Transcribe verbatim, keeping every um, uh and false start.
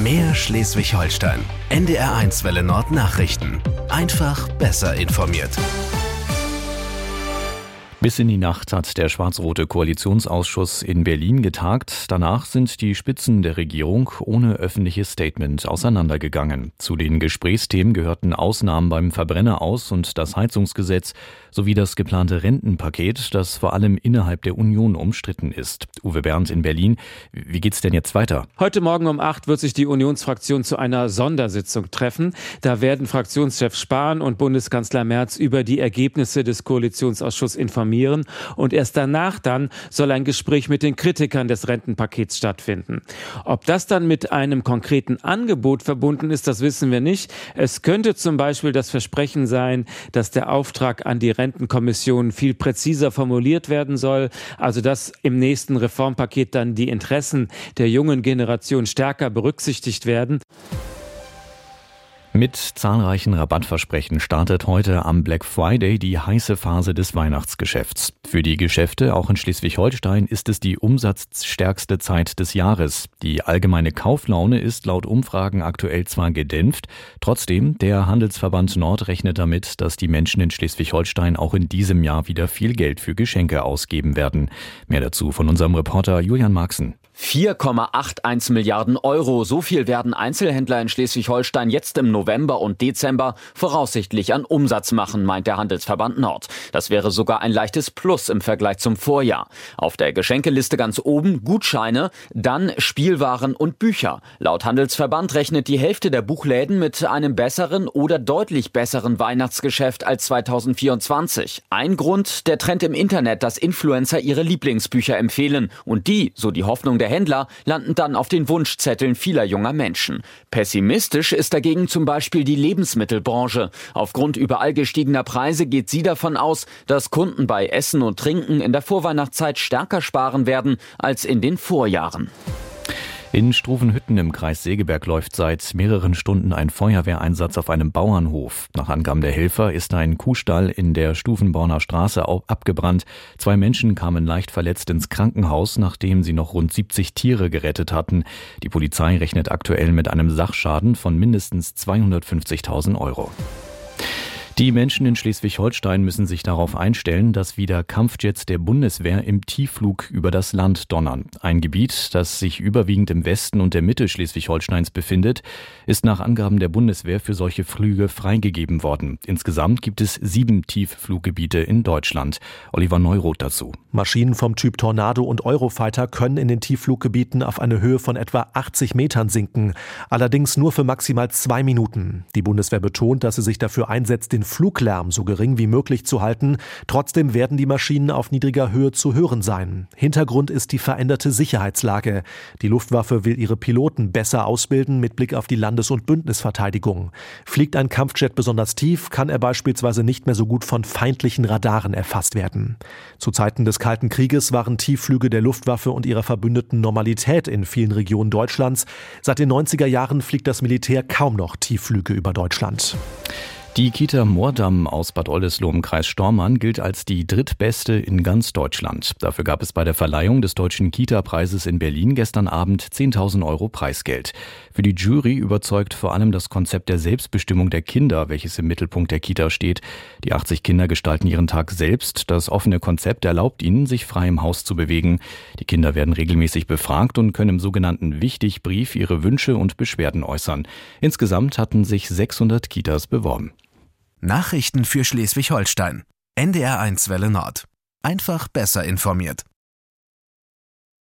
Mehr Schleswig-Holstein. N D R eins Welle Nord Nachrichten. Einfach besser informiert. Bis in die Nacht hat der schwarz-rote Koalitionsausschuss in Berlin getagt. Danach sind die Spitzen der Regierung ohne öffentliches Statement auseinandergegangen. Zu den Gesprächsthemen gehörten Ausnahmen beim Verbrenneraus- und das Heizungsgesetz sowie das geplante Rentenpaket, das vor allem innerhalb der Union umstritten ist. Uwe Bernd in Berlin. Wie geht's denn jetzt weiter? Heute Morgen um acht wird sich die Unionsfraktion zu einer Sondersitzung treffen. Da werden Fraktionschef Spahn und Bundeskanzler Merz über die Ergebnisse des Koalitionsausschusses informieren. Und erst danach dann soll ein Gespräch mit den Kritikern des Rentenpakets stattfinden. Ob das dann mit einem konkreten Angebot verbunden ist, das wissen wir nicht. Es könnte zum Beispiel das Versprechen sein, dass der Auftrag an die Rentenkommission viel präziser formuliert werden soll, also dass im nächsten Reformpaket dann die Interessen der jungen Generation stärker berücksichtigt werden. Mit zahlreichen Rabattversprechen startet heute am Black Friday die heiße Phase des Weihnachtsgeschäfts. Für die Geschäfte, auch in Schleswig-Holstein, ist es die umsatzstärkste Zeit des Jahres. Die allgemeine Kauflaune ist laut Umfragen aktuell zwar gedämpft, trotzdem, der Handelsverband Nord rechnet damit, dass die Menschen in Schleswig-Holstein auch in diesem Jahr wieder viel Geld für Geschenke ausgeben werden. Mehr dazu von unserem Reporter Julian Marxen. vier Komma einundachtzig Milliarden Euro. So viel werden Einzelhändler in Schleswig-Holstein jetzt im November und Dezember voraussichtlich an Umsatz machen, meint der Handelsverband Nord. Das wäre sogar ein leichtes Plus im Vergleich zum Vorjahr. Auf der Geschenkeliste ganz oben Gutscheine, dann Spielwaren und Bücher. Laut Handelsverband rechnet die Hälfte der Buchläden mit einem besseren oder deutlich besseren Weihnachtsgeschäft als zweitausendvierundzwanzig. Ein Grund, der Trend im Internet, dass Influencer ihre Lieblingsbücher empfehlen. Und die, so die Hoffnung der Händler, landen dann auf den Wunschzetteln vieler junger Menschen. Pessimistisch ist dagegen zum Beispiel die Lebensmittelbranche. Aufgrund überall gestiegener Preise geht sie davon aus, dass Kunden bei Essen und Trinken in der Vorweihnachtszeit stärker sparen werden als in den Vorjahren. In Struvenhütten im Kreis Segeberg läuft seit mehreren Stunden ein Feuerwehreinsatz auf einem Bauernhof. Nach Angaben der Helfer ist ein Kuhstall in der Stufenborner Straße abgebrannt. Zwei Menschen kamen leicht verletzt ins Krankenhaus, nachdem sie noch rund siebzig Tiere gerettet hatten. Die Polizei rechnet aktuell mit einem Sachschaden von mindestens zweihundertfünfzigtausend Euro. Die Menschen in Schleswig-Holstein müssen sich darauf einstellen, dass wieder Kampfjets der Bundeswehr im Tiefflug über das Land donnern. Ein Gebiet, das sich überwiegend im Westen und der Mitte Schleswig-Holsteins befindet, ist nach Angaben der Bundeswehr für solche Flüge freigegeben worden. Insgesamt gibt es sieben Tieffluggebiete in Deutschland. Oliver Neuroth dazu. Maschinen vom Typ Tornado und Eurofighter können in den Tieffluggebieten auf eine Höhe von etwa achtzig Metern sinken. Allerdings nur für maximal zwei Minuten. Die Bundeswehr betont, dass sie sich dafür einsetzt, den Fluglärm so gering wie möglich zu halten. Trotzdem werden die Maschinen auf niedriger Höhe zu hören sein. Hintergrund ist die veränderte Sicherheitslage. Die Luftwaffe will ihre Piloten besser ausbilden mit Blick auf die Landes- und Bündnisverteidigung. Fliegt ein Kampfjet besonders tief, kann er beispielsweise nicht mehr so gut von feindlichen Radaren erfasst werden. Zu Zeiten des Kalten Krieges waren Tiefflüge der Luftwaffe und ihrer Verbündeten Normalität in vielen Regionen Deutschlands. Seit den neunziger Jahren fliegt das Militär kaum noch Tiefflüge über Deutschland. Die Kita Moordamm aus Bad Oldesloe im Kreis Stormarn gilt als die drittbeste in ganz Deutschland. Dafür gab es bei der Verleihung des Deutschen Kita-Preises in Berlin gestern Abend zehntausend Euro Preisgeld. Für die Jury überzeugt vor allem das Konzept der Selbstbestimmung der Kinder, welches im Mittelpunkt der Kita steht. Die achtzig Kinder gestalten ihren Tag selbst. Das offene Konzept erlaubt ihnen, sich frei im Haus zu bewegen. Die Kinder werden regelmäßig befragt und können im sogenannten Wichtigbrief ihre Wünsche und Beschwerden äußern. Insgesamt hatten sich sechshundert Kitas beworben. Nachrichten für Schleswig-Holstein. N D R eins Welle Nord. Einfach besser informiert.